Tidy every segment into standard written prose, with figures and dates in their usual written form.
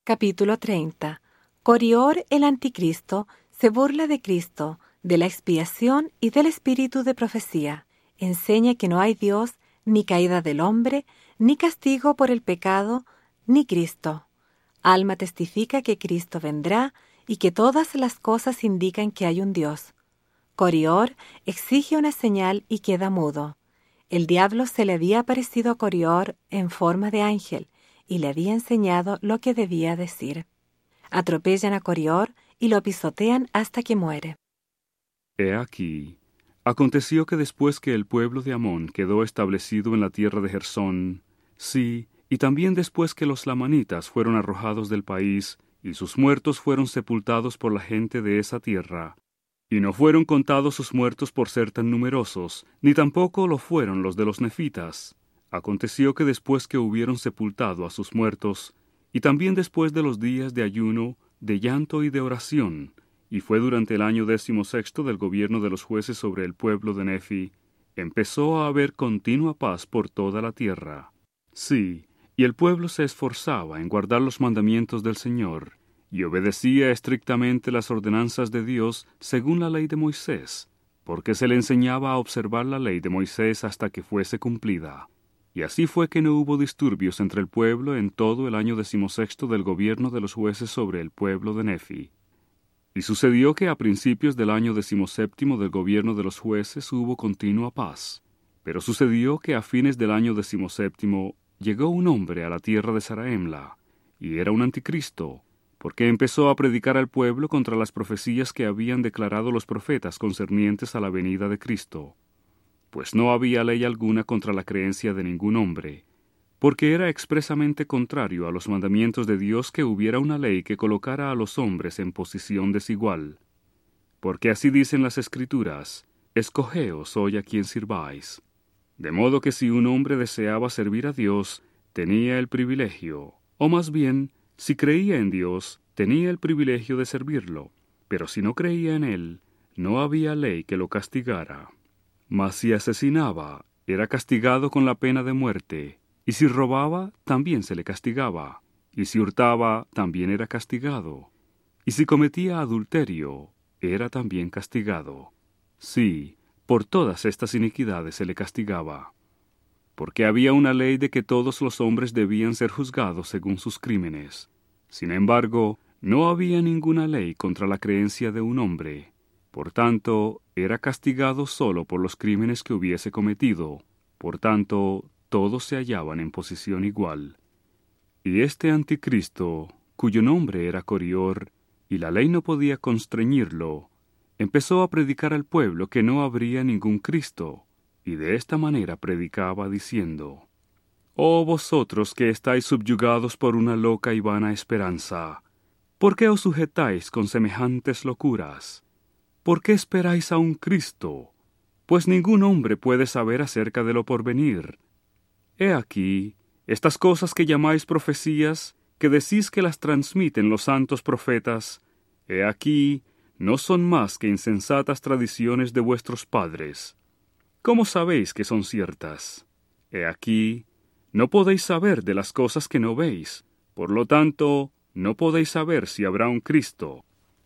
Capítulo 30. Corior, el anticristo, se burla de Cristo, de la expiación y del espíritu de profecía. Enseña que no hay Dios, ni caída del hombre, ni castigo por el pecado, ni Cristo. Alma testifica que Cristo vendrá y que todas las cosas indican que hay un Dios. Corior exige una señal y queda mudo. El diablo se le había aparecido a Corior en forma de ángel y le había enseñado lo que debía decir. Atropellan a Corior y lo pisotean hasta que muere. He aquí, aconteció que después que el pueblo de Amón quedó establecido en la tierra de Gersón, sí, y también después que los lamanitas fueron arrojados del país, y sus muertos fueron sepultados por la gente de esa tierra, y no fueron contados sus muertos por ser tan numerosos, ni tampoco lo fueron los de los nefitas. Aconteció que después que hubieron sepultado a sus muertos, y también después de los días de ayuno, de llanto y de oración, y fue durante el año 16 del gobierno de los jueces sobre el pueblo de Nefi, empezó a haber continua paz por toda la tierra. Sí, y el pueblo se esforzaba en guardar los mandamientos del Señor, y obedecía estrictamente las ordenanzas de Dios según la ley de Moisés, porque se le enseñaba a observar la ley de Moisés hasta que fuese cumplida. Y así fue que no hubo disturbios entre el pueblo en todo el año 16 del gobierno de los jueces sobre el pueblo de Nefi. Y sucedió que a principios del año 17 del gobierno de los jueces hubo continua paz. Pero sucedió que a fines del año 17 llegó un hombre a la tierra de Saraemla, y era un anticristo, porque empezó a predicar al pueblo contra las profecías que habían declarado los profetas concernientes a la venida de Cristo. Pues no había ley alguna contra la creencia de ningún hombre, porque era expresamente contrario a los mandamientos de Dios que hubiera una ley que colocara a los hombres en posición desigual. Porque así dicen las Escrituras: escogeos hoy a quien sirváis. De modo que si un hombre deseaba servir a Dios, tenía el privilegio, o más bien, si creía en Dios, tenía el privilegio de servirlo, pero si no creía en Él, no había ley que lo castigara. Mas si asesinaba, era castigado con la pena de muerte, y si robaba, también se le castigaba, y si hurtaba, también era castigado, y si cometía adulterio, era también castigado. Sí, por todas estas iniquidades se le castigaba, porque había una ley de que todos los hombres debían ser juzgados según sus crímenes. Sin embargo, no había ninguna ley contra la creencia de un hombre. Por tanto, era castigado solo por los crímenes que hubiese cometido. Por tanto, todos se hallaban en posición igual. Y este anticristo, cuyo nombre era Corior, y la ley no podía constreñirlo, empezó a predicar al pueblo que no habría ningún Cristo, y de esta manera predicaba diciendo: «Oh vosotros que estáis subyugados por una loca y vana esperanza, ¿por qué os sujetáis con semejantes locuras? ¿Por qué esperáis a un Cristo? Pues ningún hombre puede saber acerca de lo porvenir. He aquí, estas cosas que llamáis profecías, que decís que las transmiten los santos profetas, he aquí, no son más que insensatas tradiciones de vuestros padres. ¿Cómo sabéis que son ciertas? He aquí, no podéis saber de las cosas que no veis, por lo tanto, no podéis saber si habrá un Cristo.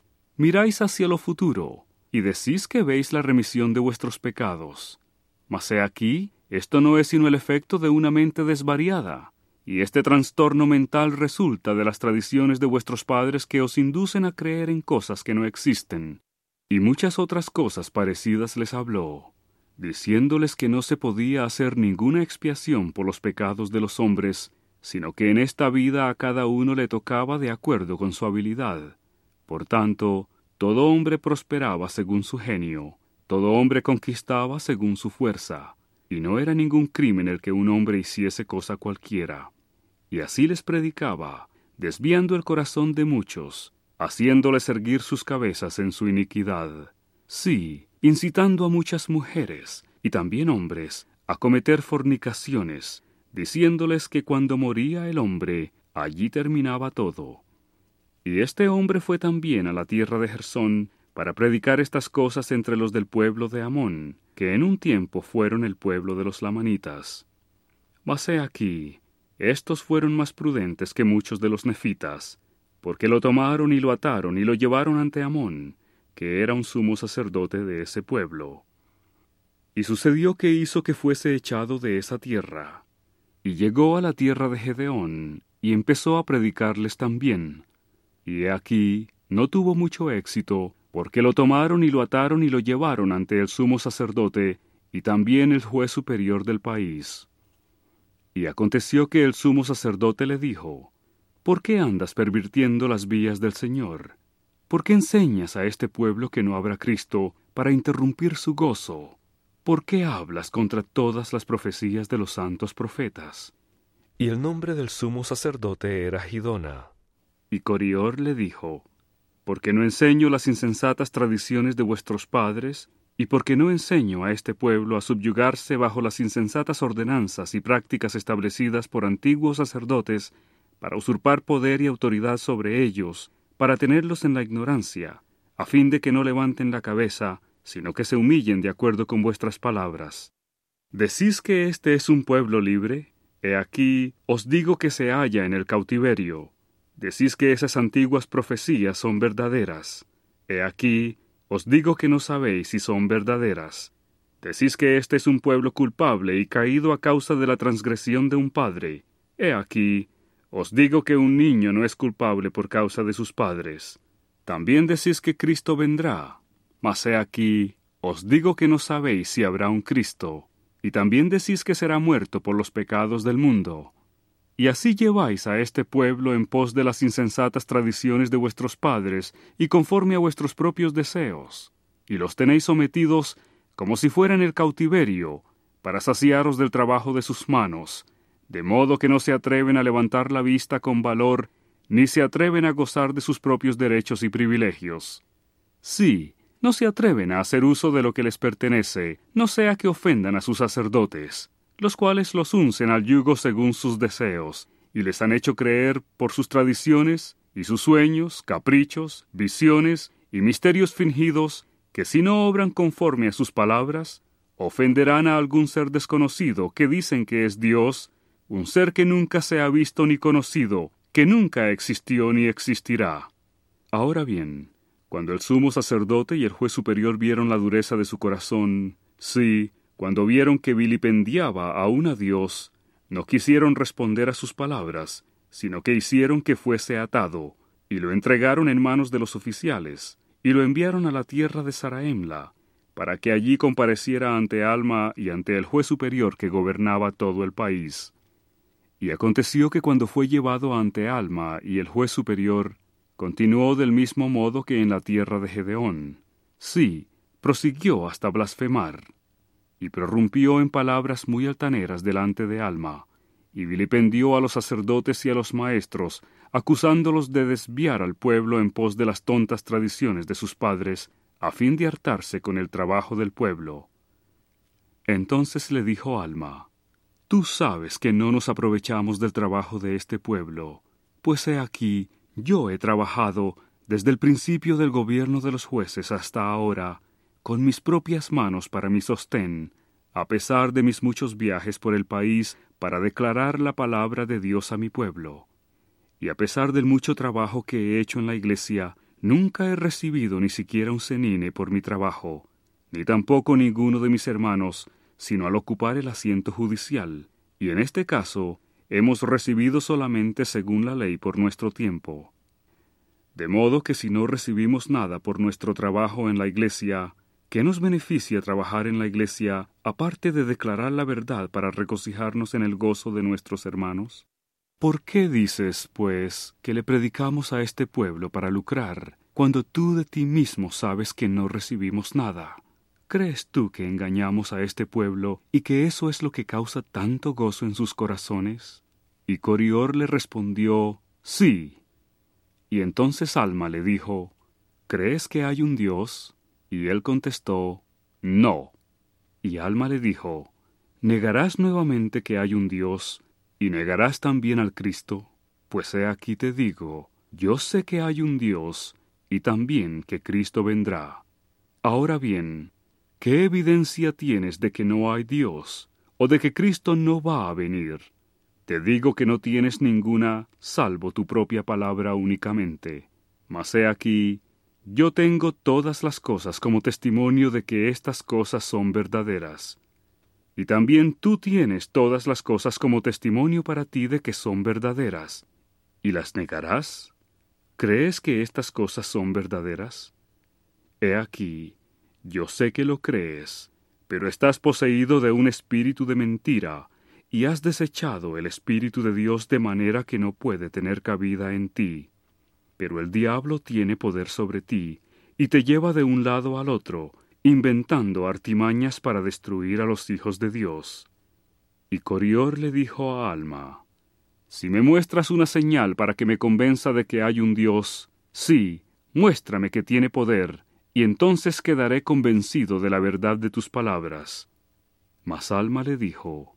Miráis hacia lo futuro, y decís que veis la remisión de vuestros pecados. Mas he aquí, esto no es sino el efecto de una mente desvariada, y este trastorno mental resulta de las tradiciones de vuestros padres que os inducen a creer en cosas que no existen. Y muchas otras cosas parecidas les habló, diciéndoles que no se podía hacer ninguna expiación por los pecados de los hombres, sino que en esta vida a cada uno le tocaba de acuerdo con su habilidad. Por tanto, todo hombre prosperaba según su genio, todo hombre conquistaba según su fuerza, y no era ningún crimen el que un hombre hiciese cosa cualquiera. Y así les predicaba, desviando el corazón de muchos, haciéndoles erguir sus cabezas en su iniquidad. Sí, incitando a muchas mujeres, y también hombres, a cometer fornicaciones, diciéndoles que cuando moría el hombre, allí terminaba todo. Y este hombre fue también a la tierra de Gersón para predicar estas cosas entre los del pueblo de Amón, que en un tiempo fueron el pueblo de los lamanitas. Mas he aquí, estos fueron más prudentes que muchos de los nefitas, porque lo tomaron y lo ataron y lo llevaron ante Amón, que era un sumo sacerdote de ese pueblo. Y sucedió que hizo que fuese echado de esa tierra, y llegó a la tierra de Gedeón, y empezó a predicarles también. Y he aquí, no tuvo mucho éxito, porque lo tomaron y lo ataron y lo llevaron ante el sumo sacerdote, y también el juez superior del país. Y aconteció que el sumo sacerdote le dijo: ¿Por qué andas pervirtiendo las vías del Señor? ¿Por qué enseñas a este pueblo que no habrá Cristo para interrumpir su gozo? ¿Por qué hablas contra todas las profecías de los santos profetas? Y el nombre del sumo sacerdote era Gidona. Y Corior le dijo: ¿Porque no enseño las insensatas tradiciones de vuestros padres? ¿Y porque no enseño a este pueblo a subyugarse bajo las insensatas ordenanzas y prácticas establecidas por antiguos sacerdotes, para usurpar poder y autoridad sobre ellos, para tenerlos en la ignorancia, a fin de que no levanten la cabeza, sino que se humillen de acuerdo con vuestras palabras? ¿Decís que este es un pueblo libre? He aquí, os digo que se halla en el cautiverio. Decís que esas antiguas profecías son verdaderas. He aquí, os digo que no sabéis si son verdaderas. Decís que este es un pueblo culpable y caído a causa de la transgresión de un padre. He aquí, os digo que un niño no es culpable por causa de sus padres. También decís que Cristo vendrá. Mas he aquí, os digo que no sabéis si habrá un Cristo. Y también decís que será muerto por los pecados del mundo. Y así lleváis a este pueblo en pos de las insensatas tradiciones de vuestros padres y conforme a vuestros propios deseos, y los tenéis sometidos como si fueran el cautiverio, para saciaros del trabajo de sus manos, de modo que no se atreven a levantar la vista con valor, ni se atreven a gozar de sus propios derechos y privilegios. Sí, no se atreven a hacer uso de lo que les pertenece, no sea que ofendan a sus sacerdotes, los cuales los uncen al yugo según sus deseos, y les han hecho creer por sus tradiciones, y sus sueños, caprichos, visiones y misterios fingidos, que si no obran conforme a sus palabras, ofenderán a algún ser desconocido que dicen que es Dios, un ser que nunca se ha visto ni conocido, que nunca existió ni existirá. Ahora bien, cuando el sumo sacerdote y el juez superior vieron la dureza de su corazón, sí, cuando vieron que vilipendiaba aún a Dios, no quisieron responder a sus palabras, sino que hicieron que fuese atado, y lo entregaron en manos de los oficiales, y lo enviaron a la tierra de Saraemla, para que allí compareciera ante Alma y ante el juez superior que gobernaba todo el país. Y aconteció que cuando fue llevado ante Alma y el juez superior, continuó del mismo modo que en la tierra de Gedeón. Sí, prosiguió hasta blasfemar. Y prorrumpió en palabras muy altaneras delante de Alma, y vilipendió a los sacerdotes y a los maestros, acusándolos de desviar al pueblo en pos de las tontas tradiciones de sus padres, a fin de hartarse con el trabajo del pueblo. Entonces le dijo Alma: Tú sabes que no nos aprovechamos del trabajo de este pueblo, pues he aquí, yo he trabajado, desde el principio del gobierno de los jueces hasta ahora, con mis propias manos para mi sostén, a pesar de mis muchos viajes por el país para declarar la palabra de Dios a mi pueblo. Y a pesar del mucho trabajo que he hecho en la iglesia, nunca he recibido ni siquiera un cenine por mi trabajo, ni tampoco ninguno de mis hermanos, sino al ocupar el asiento judicial, y en este caso hemos recibido solamente según la ley por nuestro tiempo. De modo que si no recibimos nada por nuestro trabajo en la iglesia, ¿qué nos beneficia trabajar en la iglesia, aparte de declarar la verdad para regocijarnos en el gozo de nuestros hermanos? ¿Por qué dices, pues, que le predicamos a este pueblo para lucrar, cuando tú de ti mismo sabes que no recibimos nada? ¿Crees tú que engañamos a este pueblo y que eso es lo que causa tanto gozo en sus corazones? Y Corior le respondió: Sí. Y entonces Alma le dijo: ¿Crees que hay un Dios? Y él contestó: No. Y Alma le dijo: ¿Negarás nuevamente que hay un Dios, y negarás también al Cristo? Pues he aquí te digo, yo sé que hay un Dios, y también que Cristo vendrá. Ahora bien, ¿qué evidencia tienes de que no hay Dios, o de que Cristo no va a venir? te digo que no tienes ninguna, salvo tu propia palabra únicamente. Mas he aquí, yo tengo todas las cosas como testimonio de que estas cosas son verdaderas. Y también tú tienes todas las cosas como testimonio para ti de que son verdaderas. ¿Y las negarás? ¿Crees que estas cosas son verdaderas? He aquí, yo sé que lo crees, pero estás poseído de un espíritu de mentira, y has desechado el Espíritu de Dios de manera que no puede tener cabida en ti. Pero el diablo tiene poder sobre ti, y te lleva de un lado al otro, inventando artimañas para destruir a los hijos de Dios. Y Corior le dijo a Alma, si me muestras una señal para que me convenza de que hay un Dios, sí, muéstrame que tiene poder, y entonces quedaré convencido de la verdad de tus palabras. Mas Alma le dijo,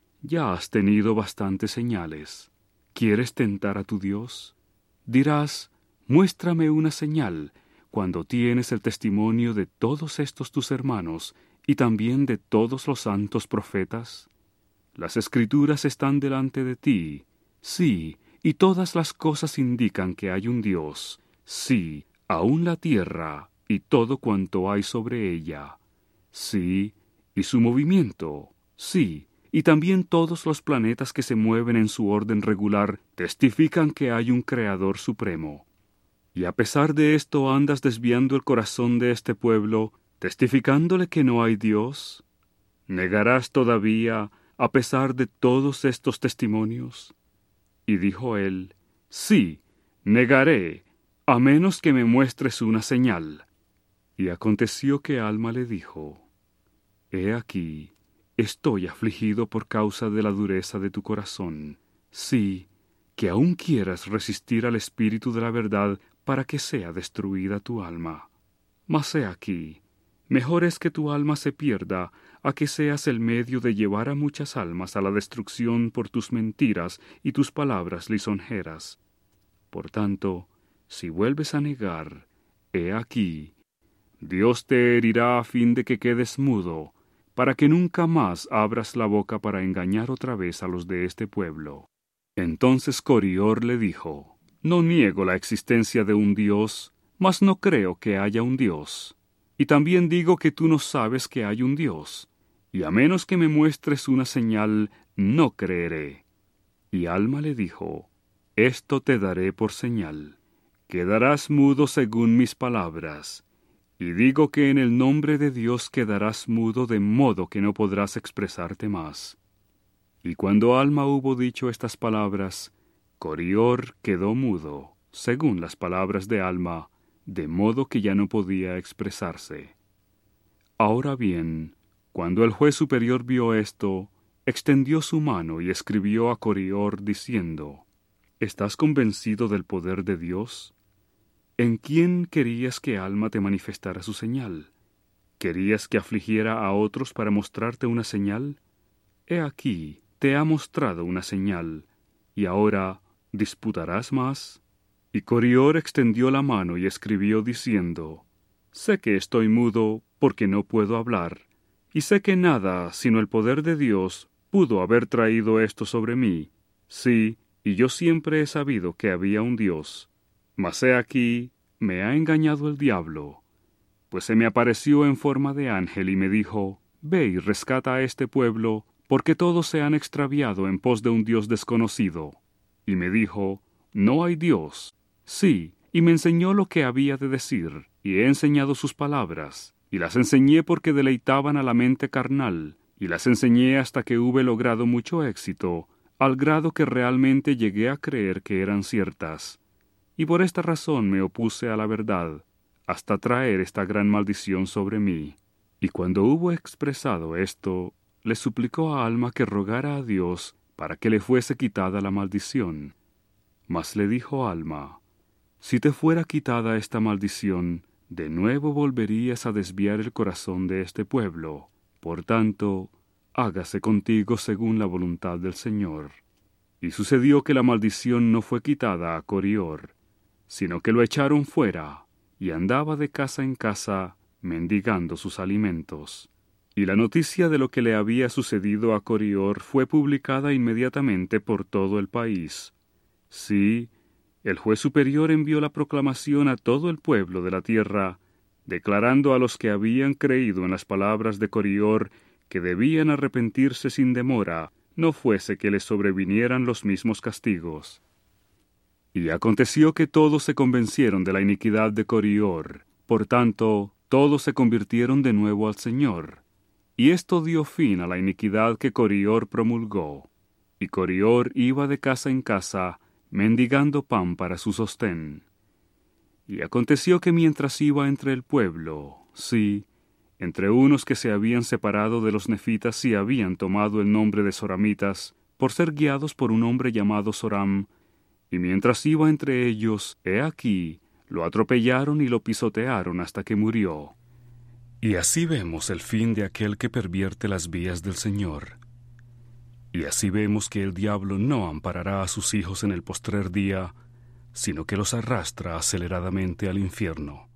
ya has tenido bastantes señales. ¿Quieres tentar a tu Dios? Dirás, muéstrame una señal, cuando tienes el testimonio de todos estos tus hermanos, y también de todos los santos profetas. Las Escrituras están delante de ti, sí, y todas las cosas indican que hay un Dios, sí, aun la tierra, y todo cuanto hay sobre ella, sí, y su movimiento, sí, y también todos los planetas que se mueven en su orden regular testifican que hay un Creador supremo. Y a pesar de esto andas desviando el corazón de este pueblo, testificándole que no hay Dios. ¿Negarás todavía, a pesar de todos estos testimonios? Y dijo él, sí, negaré, a menos que me muestres una señal. Y aconteció que Alma le dijo, he aquí, estoy afligido por causa de la dureza de tu corazón. Sí, que aún quieras resistir al espíritu de la verdad para que sea destruida tu alma. Mas he aquí, mejor es que tu alma se pierda a que seas el medio de llevar a muchas almas a la destrucción por tus mentiras y tus palabras lisonjeras. Por tanto, si vuelves a negar, he aquí, Dios te herirá a fin de que quedes mudo, para que nunca más abras la boca para engañar otra vez a los de este pueblo. Entonces Corior le dijo, no niego la existencia de un Dios, mas no creo que haya un Dios. Y también digo que tú no sabes que hay un Dios, y a menos que me muestres una señal, no creeré. Y Alma le dijo, esto te daré por señal. Quedarás mudo según mis palabras. Y digo que en el nombre de Dios quedarás mudo de modo que no podrás expresarte más. Y cuando Alma hubo dicho estas palabras, Corior quedó mudo, según las palabras de Alma, de modo que ya no podía expresarse. Ahora bien, cuando el juez superior vio esto, extendió su mano y escribió a Corior diciendo, ¿estás convencido del poder de Dios? ¿En quién querías que Alma te manifestara su señal? ¿Querías que afligiera a otros para mostrarte una señal? He aquí, te ha mostrado una señal, y ahora, ¿disputarás más? Y Corior extendió la mano y escribió diciendo, sé que estoy mudo porque no puedo hablar, y sé que nada sino el poder de Dios pudo haber traído esto sobre mí. Sí, y yo siempre he sabido que había un Dios. Mas he aquí, me ha engañado el diablo, pues se me apareció en forma de ángel y me dijo, ve y rescata a este pueblo, porque todos se han extraviado en pos de un Dios desconocido. Y me dijo, no hay Dios. Sí, y me enseñó lo que había de decir, y he enseñado sus palabras, y las enseñé porque deleitaban a la mente carnal, y las enseñé hasta que hube logrado mucho éxito, al grado que realmente llegué a creer que eran ciertas. Y por esta razón me opuse a la verdad, hasta traer esta gran maldición sobre mí. Y cuando hubo expresado esto, le suplicó a Alma que rogara a Dios para que le fuese quitada la maldición. Mas le dijo Alma, si te fuera quitada esta maldición, de nuevo volverías a desviar el corazón de este pueblo. Por tanto, hágase contigo según la voluntad del Señor. Y sucedió que la maldición no fue quitada a Corior, sino que lo echaron fuera, y andaba de casa en casa, mendigando sus alimentos. Y la noticia de lo que le había sucedido a Corior fue publicada inmediatamente por todo el país. Sí, el juez superior envió la proclamación a todo el pueblo de la tierra, declarando a los que habían creído en las palabras de Corior que debían arrepentirse sin demora, no fuese que les sobrevinieran los mismos castigos. Y aconteció que todos se convencieron de la iniquidad de Corior, por tanto, todos se convirtieron de nuevo al Señor. Y esto dio fin a la iniquidad que Corior promulgó. Y Corior iba de casa en casa, mendigando pan para su sostén. Y aconteció que mientras iba entre el pueblo, sí, entre unos que se habían separado de los nefitas y habían tomado el nombre de soramitas, por ser guiados por un hombre llamado Soram, y mientras iba entre ellos, he aquí, lo atropellaron y lo pisotearon hasta que murió. Y así vemos el fin de aquel que pervierte las vías del Señor. Y así vemos que el diablo no amparará a sus hijos en el postrer día, sino que los arrastra aceleradamente al infierno.